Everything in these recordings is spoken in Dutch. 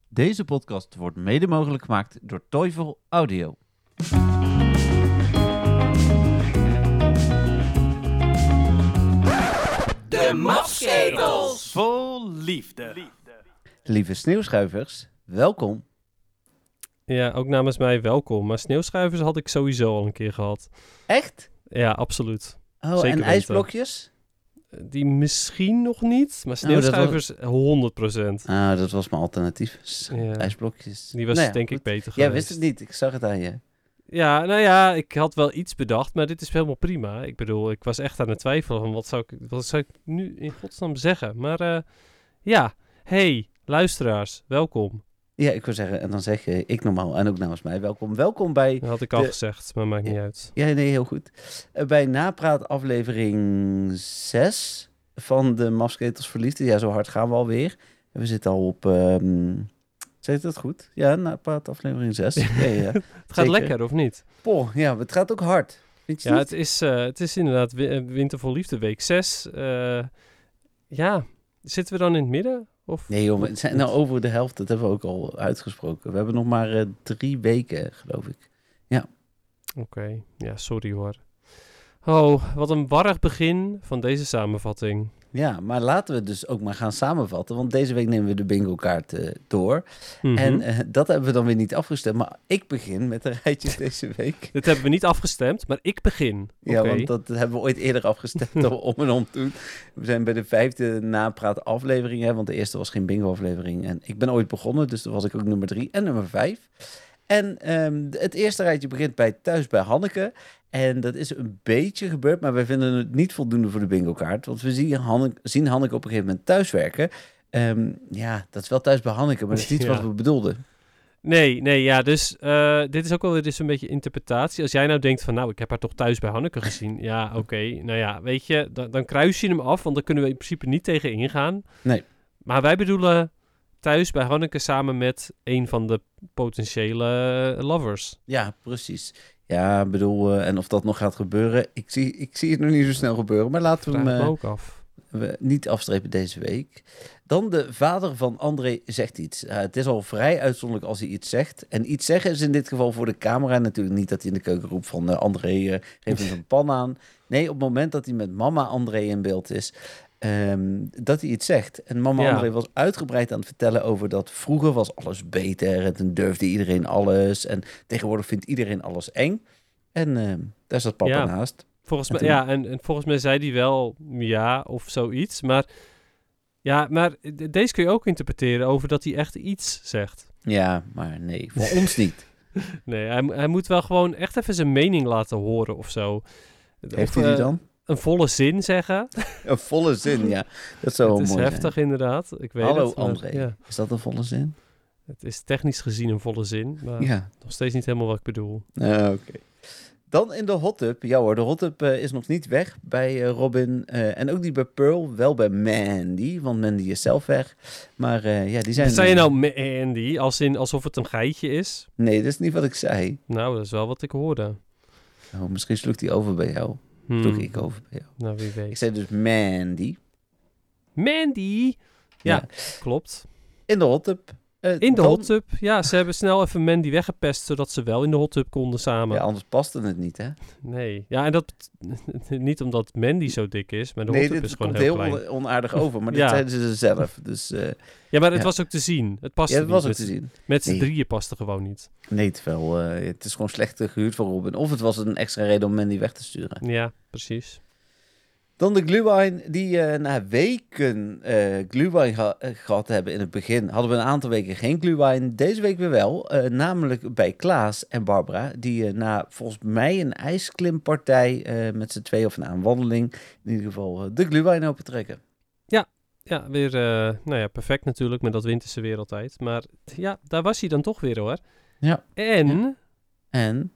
Deze podcast wordt mede mogelijk gemaakt door Teufel Audio. De Mafsketels! Vol liefde. Lieve sneeuwschuivers, welkom. Ja, ook namens mij welkom. Maar sneeuwschuivers had ik sowieso al een keer gehad. Echt? Ja, absoluut. Oh, Zeker en weten. ijsblokjes? Die misschien nog niet, maar sneeuwschuivers 100%. Ah, dat was mijn alternatief. Ja. IJsblokjes. Die was Nou ja, denk ik goed. beter Jij geweest. wist het niet, ik zag het aan je. Ja, nou ja, ik had wel iets bedacht, maar dit is helemaal prima. Ik bedoel, ik was echt aan het twijfelen van wat zou ik nu in godsnaam zeggen. Maar ja, hey, luisteraars, welkom. Ja, ik wil zeggen, en dan zeg je ik normaal en ook namens mij welkom. Welkom bij... Dat had ik al De- gezegd, maar maakt niet uit. Ja, nee, heel goed. Bij Napraat aflevering 6 van de Mafsketels voor Liefde. Ja, zo hard gaan we alweer. En we zitten al op... zeg ik dat goed? Ja, Napraat aflevering 6. Ja. Het gaat Zeker. lekker, of niet? Poh, ja, het gaat ook hard. Vind je Ja, niet? het is inderdaad Winter vol Liefde, week 6. Ja, zitten we dan in het midden? Of? Nee joh, we zijn nou over de helft. Dat hebben we ook al uitgesproken. We hebben nog maar 3 weken, geloof ik. Oké, ja, sorry hoor. Oh, wat een warrig begin van deze samenvatting. Ja, maar laten we dus ook maar gaan samenvatten. Want deze week nemen we de bingo kaart door. Mhm. En dat hebben we dan weer niet afgestemd. Maar ik begin met de rijtjes deze week. Dit hebben we niet afgestemd, maar ik begin. Ja, Oké. want dat hebben we ooit eerder afgestemd om en om toen. We zijn bij de 5e napraat aflevering, hè, want de eerste was geen bingo aflevering. En ik ben ooit begonnen, dus toen was ik ook nummer 3 en nummer 5. En het eerste rijtje begint bij Thuis bij Hanneke. En dat is een beetje gebeurd, maar wij vinden het niet voldoende voor de bingo kaart. Want we zien Hanneke op een gegeven moment thuiswerken. Ja, dat is wel Thuis bij Hanneke, maar dat is niet Ja. wat we bedoelden. Nee, ja, dus dit is ook wel weer dus een beetje interpretatie. Als jij nou denkt van, nou, ik heb haar toch thuis bij Hanneke gezien. Ja, oké. Nou ja, weet je, dan kruis je hem af, want daar kunnen we in principe niet tegen ingaan. Nee. Maar wij bedoelen thuis bij Hanneke samen met een van de potentiële lovers. Ja, precies. Ja, ik bedoel, en of dat nog gaat gebeuren, ik zie het nog niet zo snel gebeuren. Maar laten we Vraag hem me ook af. we niet afstrepen deze week. Dan de vader van André zegt iets. Het is al vrij uitzonderlijk als hij iets zegt. En iets zeggen is in dit geval voor de camera natuurlijk niet dat hij in de keuken roept van André, geef hem een pan aan. Nee, op het moment dat hij met mama André in beeld is, dat hij iets zegt. En mama Ja. André was uitgebreid aan het vertellen over dat vroeger was alles beter en toen durfde iedereen alles. En tegenwoordig vindt iedereen alles eng. En daar zat papa Ja. naast. Volgens En mij, toen- ja, en volgens mij zei hij wel ja of zoiets. Maar ja, maar deze kun je ook interpreteren over dat hij echt iets zegt. Ja, maar nee, voor ons niet. Nee, hij moet wel gewoon echt even zijn mening laten horen of zo. Heeft Of, hij die dan? Een volle zin zeggen. Een volle zin, ja. Dat zou wel Het is mooi heftig inderdaad. Ik weet Hallo het. Maar, André. ja, Is dat een volle zin? het is technisch gezien een volle zin. Maar Ja. nog steeds niet helemaal wat ik bedoel. Oké. Dan in de hot tub. Ja hoor, de hot tub is nog niet weg bij Robin. En ook niet bij Pearl. Wel bij Mandy, want Mandy is zelf weg. Maar ja, die zijn... Zei je nou Mandy, alsof het een geitje is? Nee, dat is niet wat ik zei. Nou, dat is wel wat ik hoorde. Oh, misschien sloeg die over bij jou. Hmm. Sloeg ik over bij jou. Nou, wie Ik weet. zei dus Mandy. Mandy! Ja, klopt. In de hot tub. In de dan- hot tub. Ja, ze hebben snel even Mandy weggepest, zodat ze wel in de hot tub konden samen. Ja, anders paste het niet, hè? Nee. Ja, en dat niet omdat Mandy zo dik is, maar de hot Nee, tub dit is gewoon komt heel heel klein. onaardig over. Maar dit Ja. zeiden ze zelf. Dus Ja, maar het ja. was ook te zien. Het paste ja, dat niet. was ook met, te zien. met z'n Nee. drieën paste gewoon niet. Nee, terwijl het is gewoon slecht gehuurd voor Robin. Of het was een extra reden om Mandy weg te sturen. Ja, precies. Dan de Glühwein, die na weken Glühwein gehad hebben in het begin. Hadden we een aantal weken geen Glühwein. Deze week weer wel. Namelijk bij Klaas en Barbara. Die na volgens mij een ijsklimpartij met z'n tweeën of na een wandeling. In ieder geval de Glühwein opentrekken. Ja, weer nou ja, perfect natuurlijk met dat winterse weer altijd. Maar ja, daar was hij dan toch weer hoor. Ja. En Ja. En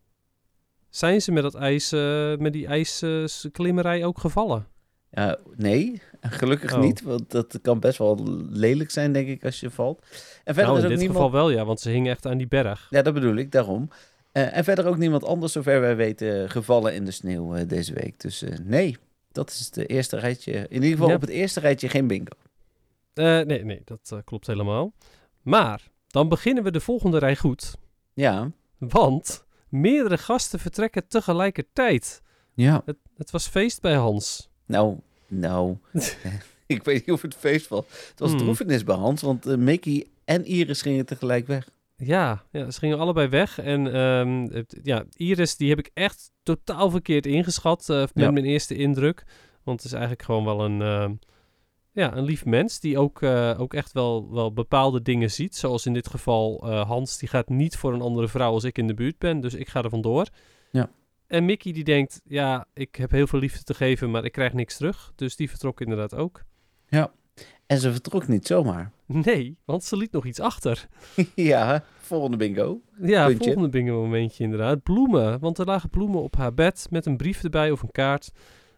zijn ze met dat ijs, met die ijsklimmerij ook gevallen? ja, nee, gelukkig Oh. niet. Want dat kan best wel lelijk zijn, denk ik, als je valt. En verder Nou, is in ook dit niemand... geval wel ja, want ze hingen echt aan die berg. Ja, dat bedoel ik, daarom. En verder ook niemand anders, zover wij weten, gevallen in de sneeuw deze week. Dus nee, dat is het eerste rijtje. In ieder geval Ja. op het eerste rijtje geen bingo. Nee, dat klopt helemaal. Maar dan beginnen we de volgende rij goed. Ja. Want meerdere gasten vertrekken tegelijkertijd. Ja. Het was feest bij Hans. Nou. Ik weet niet of het feest was. Het was droefenis bij Hans, want Mickey en Iris gingen tegelijk weg. Ja, ze gingen allebei weg. En Iris, die heb ik echt totaal verkeerd ingeschat met mijn eerste indruk. Want het is eigenlijk gewoon wel een lief mens die ook echt wel bepaalde dingen ziet. Zoals in dit geval Hans, die gaat niet voor een andere vrouw als ik in de buurt ben. Dus ik ga er vandoor. Ja. En Mickey die denkt, ja, ik heb heel veel liefde te geven, maar ik krijg niks terug. Dus die vertrok inderdaad ook. Ja, en ze vertrok niet zomaar. Nee, want ze liet nog iets achter. Ja, volgende bingo. Ja, Puntje. Volgende bingo momentje inderdaad. Bloemen, want er lagen bloemen op haar bed met een brief erbij of een kaart.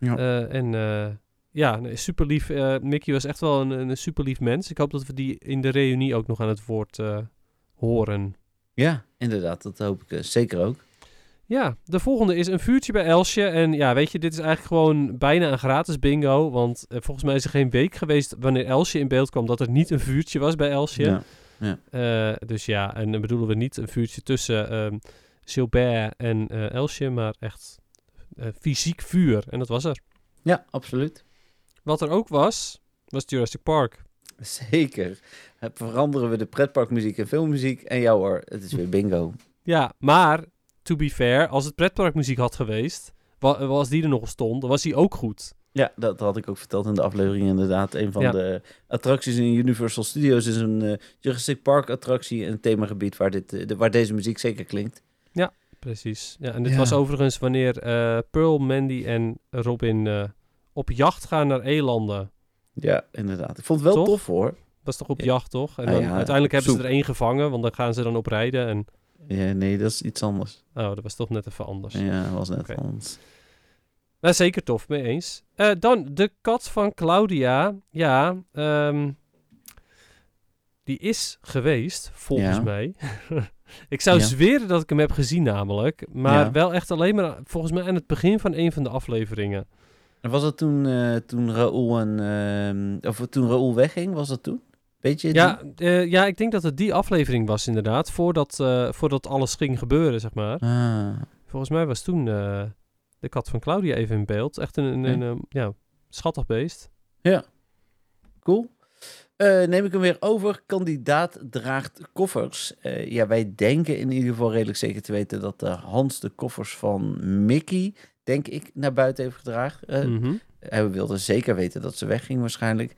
Ja. Super lief. Mickey was echt wel een super lief mens. Ik hoop dat we die in de reunie ook nog aan het woord horen. Ja, inderdaad. Dat hoop ik zeker ook. Ja, de volgende is een vuurtje bij Elsje. En ja, weet je, dit is eigenlijk gewoon bijna een gratis bingo. Want volgens mij is er geen week geweest wanneer Elsje in beeld kwam dat er niet een vuurtje was bij Elsje. Ja. Dus ja, en dan bedoelen we niet een vuurtje tussen Gilbert en Elsje, maar echt fysiek vuur. En dat was er. Ja, absoluut. Wat er ook was Jurassic Park. Zeker. Veranderen we de pretparkmuziek en filmmuziek. En ja hoor, het is weer bingo. Ja, maar to be fair, als het pretparkmuziek had geweest, als die er nog stond, dan was die ook goed. Ja, dat had ik ook verteld in de aflevering inderdaad. Een van de attracties in Universal Studios is een Jurassic Park attractie, een themagebied waar deze muziek zeker klinkt. Ja, precies. Ja, en dit was overigens wanneer Pearl, Mandy en Robin op jacht gaan naar elanden. Ja, inderdaad. Ik vond het wel tof hoor. Was toch op jacht, toch? En dan, uiteindelijk hebben ze er één gevangen, want dan gaan ze dan op rijden en... Ja, nee, dat is iets anders. Oh, dat was toch net even anders. Ja, dat was net anders. Maar zeker tof, mee eens. Dan de kat van Claudia. Ja, die is geweest, volgens mij. Ik zou zweren dat ik hem heb gezien namelijk. Maar wel echt alleen maar, volgens mij aan het begin van een van de afleveringen. En was dat toen Raoul wegging? Was dat toen? Weet je? Ja, ik denk dat het die aflevering was inderdaad. Voordat alles ging gebeuren, zeg maar. Volgens mij was toen de kat van Claudia even in beeld. Echt een schattig beest. Ja, cool. Neem ik hem weer over. Kandidaat draagt koffers. Wij denken in ieder geval redelijk zeker te weten dat Hans de koffers van Mickey, denk ik, naar buiten heeft gedragen. We wilden zeker weten dat ze wegging waarschijnlijk.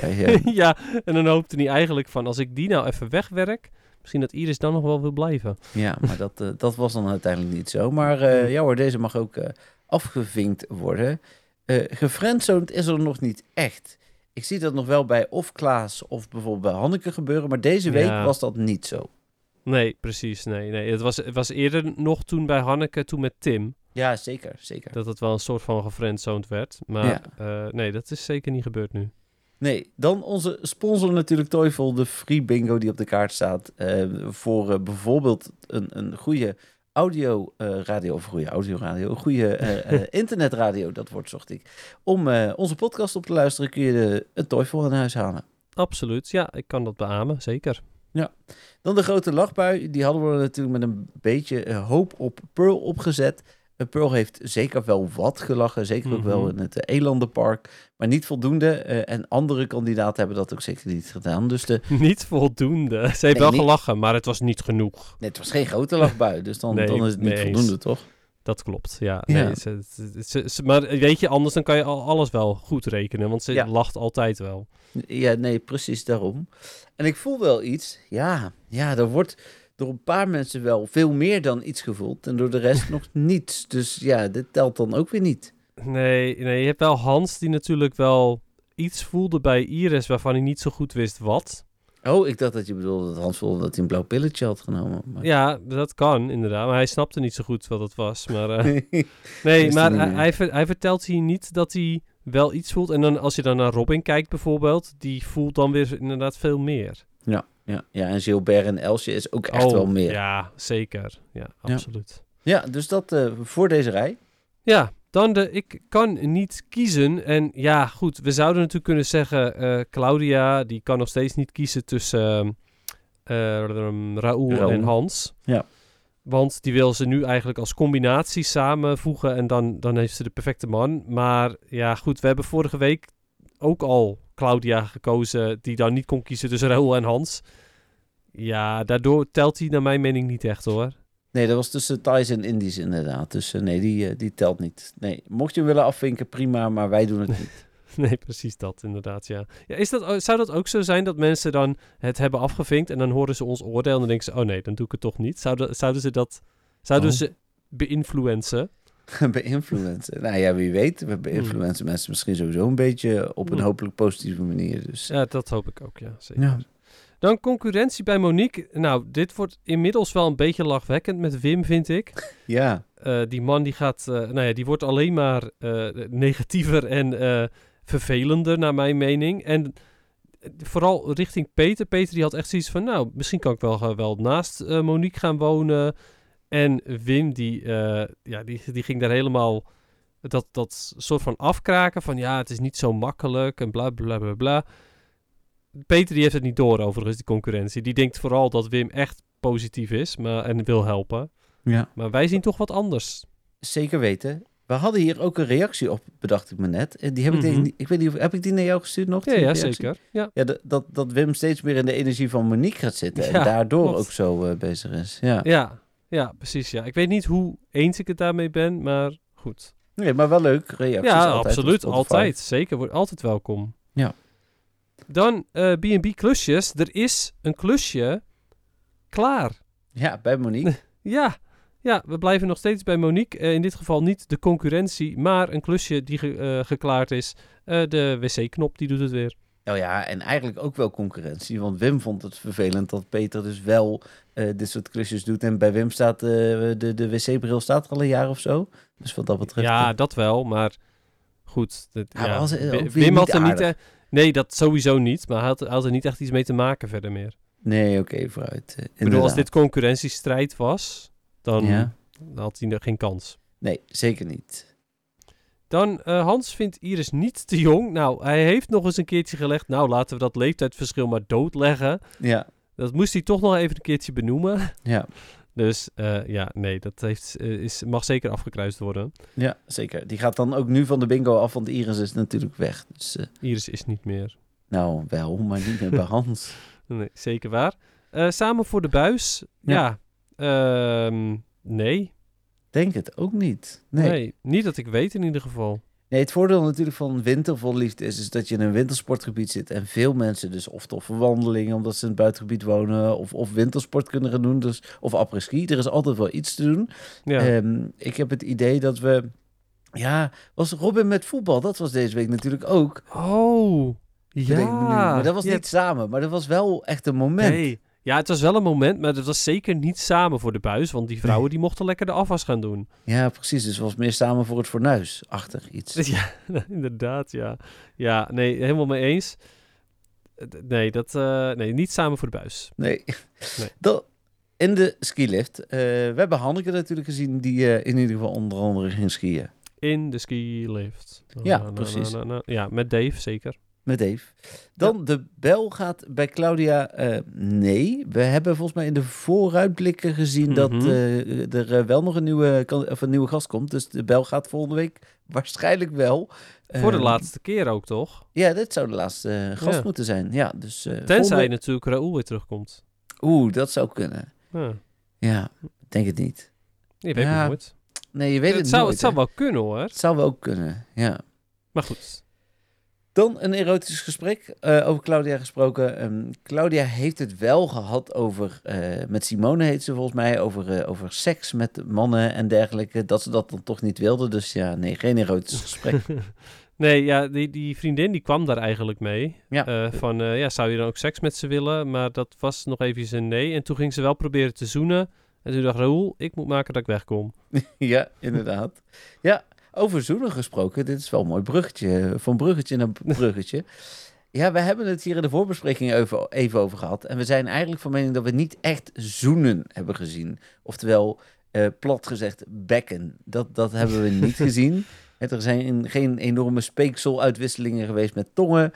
Ja, en dan hoopte hij eigenlijk van, als ik die nou even wegwerk, misschien dat Iris dan nog wel wil blijven. Ja, maar dat was dan uiteindelijk niet zo. Maar deze mag ook afgevinkt worden. Gefriendzoned is er nog niet echt. Ik zie dat nog wel bij of Klaas of bijvoorbeeld bij Hanneke gebeuren, maar deze week was dat niet zo. Nee, precies. Nee. Het was eerder nog toen bij Hanneke, toen met Tim. Ja, zeker. Dat het wel een soort van gefriendzoned werd. Maar nee, dat is zeker niet gebeurd nu. Nee, dan onze sponsor natuurlijk Toyful, de free bingo die op de kaart staat. Voor bijvoorbeeld een goede audioradio, of een goede internetradio, dat woord zocht ik. Om onze podcast op te luisteren kun je een Toyful in huis halen. Absoluut, ja, ik kan dat beamen, zeker. Ja, dan de grote lachbui. Die hadden we natuurlijk met een beetje hoop op Pearl opgezet. Pearl heeft zeker wel wat gelachen, zeker ook wel in het Elandenpark, maar niet voldoende. En andere kandidaten hebben dat ook zeker niet gedaan. Dus niet voldoende. Ze heeft wel gelachen, maar het was niet genoeg. Nee, het was geen grote lachbui, dus dan is het niet voldoende, toch? Dat klopt, ja. Nee, maar weet je, anders dan kan je alles wel goed rekenen, want ze lacht altijd wel. Ja, nee, precies daarom. En ik voel wel iets, er wordt door een paar mensen wel veel meer dan iets gevoeld en door de rest nog niets. Dus ja, dit telt dan ook weer niet. Nee, je hebt wel Hans die natuurlijk wel iets voelde bij Iris waarvan hij niet zo goed wist wat. Oh, ik dacht dat je bedoelde dat Hans voelde dat hij een blauw pilletje had genomen. Maar... Ja, dat kan inderdaad, maar hij snapte niet zo goed wat het was. Maar, nee, maar hij vertelt hier niet dat hij wel iets voelt. En dan als je dan naar Robin kijkt bijvoorbeeld, die voelt dan weer inderdaad veel meer. Ja, en Gilbert en Elsje is ook echt wel meer. Ja, zeker. Ja, absoluut. Ja, dus dat voor deze rij. Ja, dan ik kan niet kiezen. En ja, goed, we zouden natuurlijk kunnen zeggen, Claudia, die kan nog steeds niet kiezen tussen Raoul en Hans. Ja. Want die wil ze nu eigenlijk als combinatie samenvoegen en dan heeft ze de perfecte man. Maar ja, goed, we hebben vorige week ook al Claudia gekozen die dan niet kon kiezen tussen Raoul en Hans. Ja, daardoor telt hij naar mijn mening niet echt hoor. Nee, dat was tussen Thais en Indisch inderdaad. Dus nee, die telt niet. Nee, mocht je hem willen afvinken, prima, maar wij doen het niet. Nee, precies dat inderdaad, ja. Zou dat ook zo zijn dat mensen dan het hebben afgevinkt en dan horen ze ons oordeel en dan denken ze, oh nee, dan doe ik het toch niet. Zouden ze beïnfluencen? Beïnfluencen? Nou ja, wie weet. We beïnfluencen mensen misschien sowieso een beetje op een hopelijk positieve manier. Dus. Ja, dat hoop ik ook, ja. Zeker. Ja. Dan concurrentie bij Monique. Nou, dit wordt inmiddels wel een beetje lachwekkend met Wim, vind ik. Ja. Die man die gaat, die wordt alleen maar negatiever en vervelender naar mijn mening. En vooral richting Peter. Peter die had echt zoiets van, nou, misschien kan ik wel naast Monique gaan wonen. En Wim die ging daar helemaal dat soort van afkraken van, ja, het is niet zo makkelijk en bla bla bla bla. Peter die heeft het niet door overigens, die concurrentie. Die denkt vooral dat Wim echt positief is en wil helpen. Ja. Maar wij zien toch wat anders. Zeker weten. We hadden hier ook een reactie op, bedacht ik me net. En die heb ik weet niet, heb ik die naar jou gestuurd nog? Ja, zeker. Ja, dat Wim steeds meer in de energie van Monique gaat zitten. En daardoor ook zo bezig is. Ja, precies. Ja. Ik weet niet hoe eens ik het daarmee ben, maar goed. Nee, maar wel leuk. Reacties ja, altijd, absoluut. Altijd. Zeker. Wordt altijd welkom. Ja. Dan B&B klusjes. Er is een klusje klaar. Ja, bij Monique. Ja, we blijven nog steeds bij Monique. In dit geval niet de concurrentie, maar een klusje die geklaard is. De wc-knop, die doet het weer. Oh ja, en eigenlijk ook wel concurrentie. Want Wim vond het vervelend dat Peter dus wel dit soort klusjes doet. En bij Wim staat de wc-bril staat er al een jaar of zo. Dus wat dat betreft... Ja, dat wel, maar goed. Wim had er niet... Nee, dat sowieso niet. Maar hij had er niet echt iets mee te maken verder meer. Nee, oké, vooruit. Ik bedoel, als dit concurrentiestrijd was, dan had hij er geen kans. Nee, zeker niet. Dan, Hans vindt Iris niet te jong. Nou, hij heeft nog eens een keertje gelegd. Nou, laten we dat leeftijdsverschil maar doodleggen. Ja. Dat moest hij toch nog even een keertje benoemen. Ja. Dus nee, dat mag zeker afgekruist worden. Ja, zeker. Die gaat dan ook nu van de bingo af, want Iris is natuurlijk weg. Dus, Iris is niet meer. Nou, wel, maar niet meer bij Hans. Nee, zeker waar. Samen voor de buis. Nee. Denk het ook niet. Nee, niet dat ik weet in ieder geval. Nee, het voordeel natuurlijk van wintervolliefde is dat je in een wintersportgebied zit en veel mensen dus of voor wandelingen omdat ze in het buitengebied wonen of wintersport kunnen gaan doen, dus, of après-ski. Er is altijd wel iets te doen. Ja. Ik heb het idee dat we... Ja, was Robin met voetbal? Dat was deze week natuurlijk ook. Oh, ja. Maar dat was niet samen, maar dat was wel echt een moment. Nee. Ja, het was wel een moment, maar het was zeker niet samen voor de buis. Want die vrouwen die mochten lekker de afwas gaan doen. Ja, precies. Dus het was meer samen voor het fornuis. Achtig iets. Ja, inderdaad, ja. Ja, nee, helemaal mee eens. Nee, niet samen voor de buis. Nee. In de skilift. We hebben Hanneke natuurlijk gezien die in ieder geval onder andere ging skiën. In de skilift. Ja, precies. Ja, met Dave zeker. Met Dave. Dan de bel gaat bij Claudia. Nee, we hebben volgens mij in de vooruitblikken gezien dat er wel nog een nieuwe gast komt. Dus de bel gaat volgende week waarschijnlijk wel. Voor de laatste keer ook, toch? Ja, dit zou de laatste gast moeten zijn. Ja, dus, tenzij natuurlijk Raoul weer terugkomt. Dat zou kunnen. Ja, denk het niet. Je weet het nooit. Nee, je weet het nooit. Het zou wel kunnen, hoor. Het zou wel kunnen, ja. Maar goed. Dan een erotisch gesprek, over Claudia gesproken. Claudia heeft het wel gehad over, met Simone heet ze volgens mij, over seks met mannen en dergelijke. Dat ze dat dan toch niet wilde. Dus ja, nee, geen erotisch gesprek. Nee, ja, die vriendin die kwam daar eigenlijk mee. Ja. Zou je dan ook seks met ze willen? Maar dat was nog even een nee. En toen ging ze wel proberen te zoenen. En toen dacht Raoul, ik moet maken dat ik wegkom. Ja, inderdaad. Ja. Over zoenen gesproken, dit is wel een mooi bruggetje, van bruggetje naar bruggetje. Ja, we hebben het hier in de voorbespreking even over gehad. En we zijn eigenlijk van mening dat we niet echt zoenen hebben gezien. Oftewel, plat gezegd, bekken. Dat hebben we niet gezien. Er zijn geen enorme speekseluitwisselingen geweest met tongen.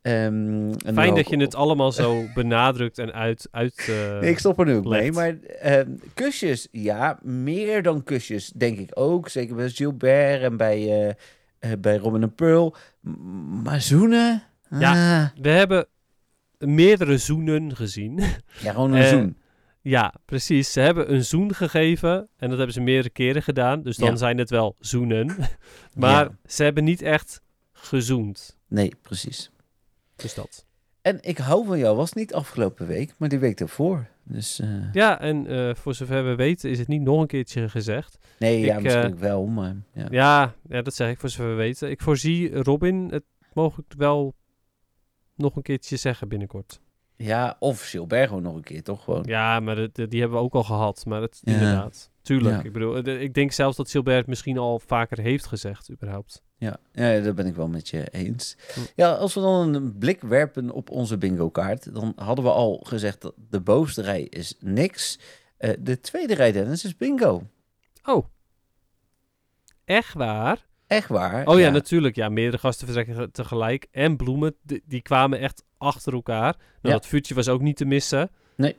Fijn dat je het allemaal zo benadrukt en uit Nee, ik stop er nu ook mee. legt. Maar kusjes, ja, meer dan kusjes, denk ik ook. Zeker bij Gilbert en bij Robin en Pearl. Maar zoenen? Ja. Ah. We hebben meerdere zoenen gezien. Ja, gewoon een zoen. Ja, precies. Ze hebben een zoen gegeven en dat hebben ze meerdere keren gedaan. Dus dan Ja. zijn het wel zoenen. Maar Ja. ze hebben niet echt gezoend. Nee, precies. Dus dat. En ik hou van jou was niet afgelopen week, maar die week daarvoor. Dus Ja, en voor zover we weten is het niet nog een keertje gezegd. nee, ja, ik, misschien wel, maar ja. Ja, dat zeg ik voor zover we weten. Ik voorzie Robin het mogelijk wel nog een keertje zeggen binnenkort. Ja, of Gilbert gewoon nog een keer, toch gewoon. Ja, maar die hebben we ook al gehad. Maar het, Ja. inderdaad. Tuurlijk. Ja. Ik bedoel, ik denk zelfs dat Gilbert het misschien al vaker heeft gezegd, überhaupt. Ja, dat ben ik wel met je eens. Hm. Ja, als we dan een blik werpen op onze bingo-kaart, dan hadden we al gezegd dat de bovenste rij is niks. De tweede rij, Dennis, is bingo. Oh. Echt waar? Echt waar. Oh ja, natuurlijk. Ja, meerdere gasten vertrekken tegelijk. En bloemen, die kwamen echt achter elkaar. Nou, Ja. dat vuurtje was ook niet te missen. Nee.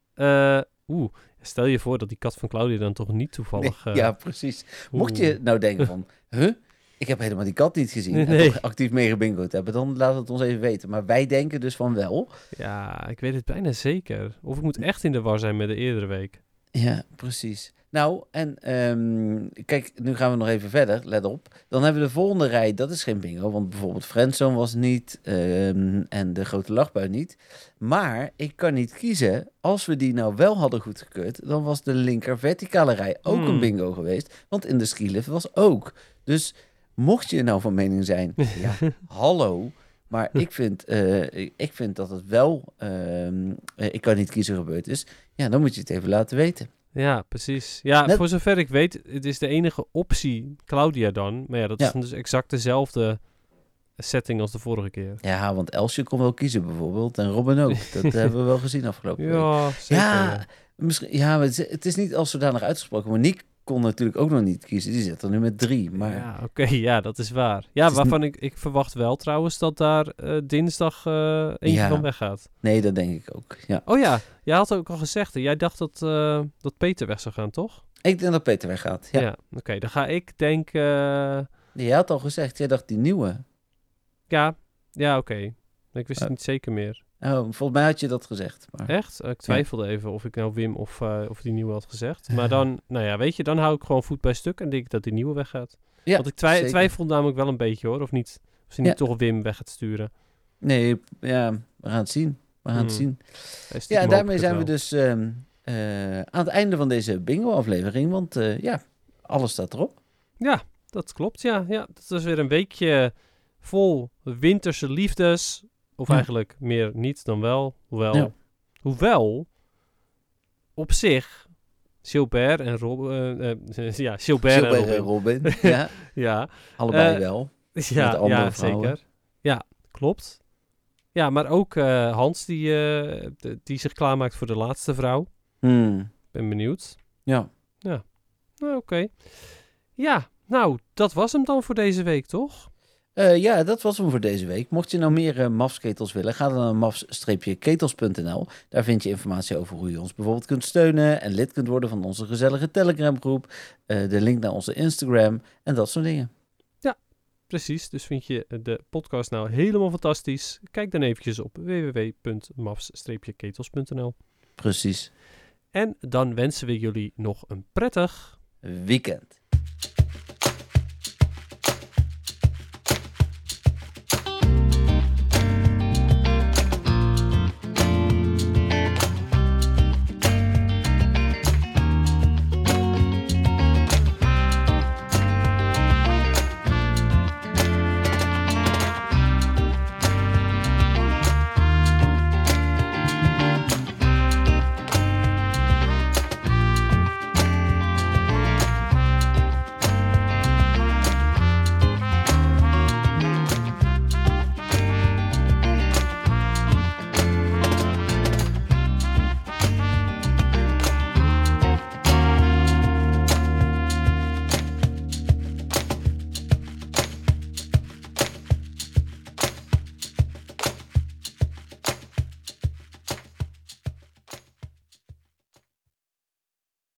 Stel je voor dat die kat van Claudia dan toch niet toevallig... Nee, ja, precies. Mocht oeh. je nou denken van, ik heb helemaal die kat niet gezien Nee. en toch actief mee gebingoed hebben, dan laat het ons even weten. Maar wij denken dus van wel. Ja, ik weet het bijna zeker. Of ik moet echt in de war zijn met de eerdere week. Ja, precies. Nou, en kijk, nu gaan we nog even verder, let op. Dan hebben we de volgende rij, dat is geen bingo, want bijvoorbeeld Friendzone was niet en de grote lachbui niet. Maar ik kan niet kiezen, als we die nou wel hadden goedgekeurd, dan was de linker verticale rij ook een bingo geweest, want in de skilift was ook. Dus mocht je nou van mening zijn, ja, hallo, maar ik vind dat het wel, ik kan niet kiezen gebeurd is, ja, dan moet je het even laten weten. Ja, precies. Ja, Net- voor zover ik weet, het is de enige optie Claudia dan. Maar ja, dat is Ja. dan dus exact dezelfde setting als de vorige keer. Ja, want Elsje kon wel kiezen bijvoorbeeld. En Robin ook. Dat hebben we wel gezien afgelopen week. Ja, zeker. Ja, misschien, ja, maar het is niet als zodanig uitgesproken. Monique kon natuurlijk ook nog niet kiezen. Die zit er nu met 3. Maar Ja, oké, ja, dat is waar. Ja, Het is waarvan ik verwacht wel trouwens dat daar dinsdag eentje Ja. van weggaat. nee, dat denk ik ook. Ja. Oh ja, jij had ook al gezegd, hè, jij dacht dat Peter weg zou gaan, toch? Ik denk dat Peter weggaat. Ja. Oké, dan ga ik denken... Jij had al gezegd, jij dacht die nieuwe. ja, oké. Ik wist het niet zeker meer. Oh, volgens mij had je dat gezegd. Maar... Echt? Ik twijfelde even of ik nou Wim of die nieuwe had gezegd. Maar dan, nou ja, weet je, dan hou ik gewoon voet bij stuk en denk ik dat die nieuwe weggaat. Ja, Want ik zeker. twijfel namelijk wel een beetje hoor, of niet? Of ze niet Ja. toch Wim weg gaat sturen. Nee, ja, we gaan het zien. We gaan het zien. Stiekem Ja, en hoop daarmee ik zijn we het wel. dus aan het einde van deze bingo-aflevering. Want ja, alles staat erop. Ja, dat klopt, ja. Dat was weer een weekje vol winterse liefdes. Of Ja. eigenlijk meer niet dan wel. Ja. Hoewel op zich, Gilbert en Gilbert Gilbert en en Robin. Robin. Ja, Ja, allebei Eh, wel. ja, andere ja vrouwen. zeker. Ja, klopt. Ja, maar ook Hans die zich klaarmaakt voor de laatste vrouw. Ben benieuwd. Ja. Nou, oké. Ja, nou, dat was hem dan voor deze week, toch? Ja, dat was hem voor deze week. Mocht je nou meer MAFS-ketels willen, ga dan naar mafs-ketels.nl. Daar vind je informatie over hoe je ons bijvoorbeeld kunt steunen en lid kunt worden van onze gezellige Telegram-groep. De link naar onze Instagram en dat soort dingen. Precies, dus vind je de podcast nou helemaal fantastisch? Kijk dan eventjes op www.mafs-ketels.nl. Precies. En dan wensen we jullie nog een prettig Weekend.